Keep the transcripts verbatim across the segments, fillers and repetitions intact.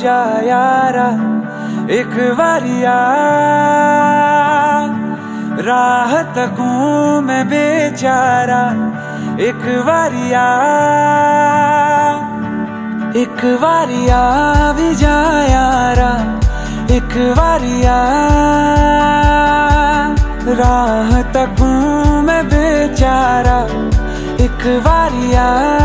जा यारा एक बारिया, राह तकूं मैं बेचारा एक बारिया, एक बारिया भी जा यारा एक बारिया, राह तकूं मैं बेचारा एक बारिया।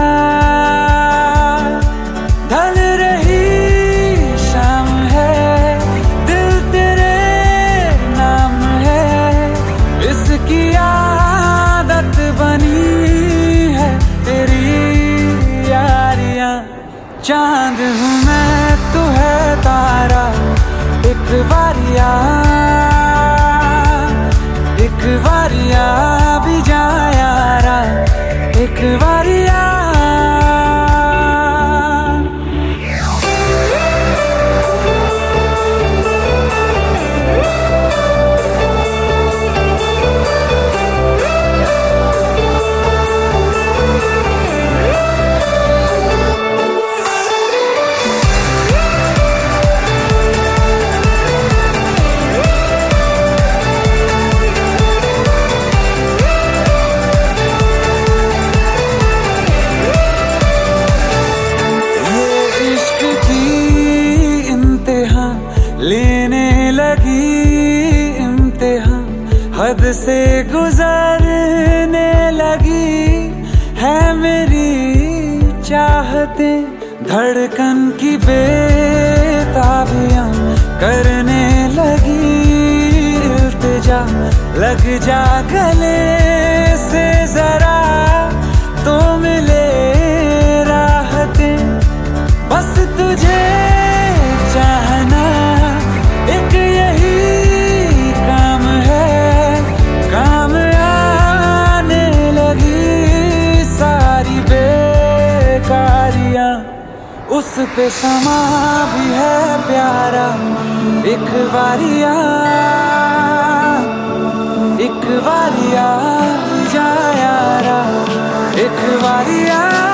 ढल रही शाम है दिल तेरे नाम है, इसकी आदत बनी है तेरी यारियां। चांद हूँ मैं तू है तारा एक बारिया, एक बारिया भी जा यारा एक बारिया। लेने लगी इम्तिहान, हद से गुजरने लगी है मेरी चाहतें, धड़कन की बेताबियां करने लगी इल्तिजा, लग जा गले से जरा तो मिले राहतें, बस तुझे चाहना एक यही काम है, काम आने लगी सारी बेकारियां, उस पे समा भी है प्यारा एक बारिया, एक बारिया जा यारा एक बारिया।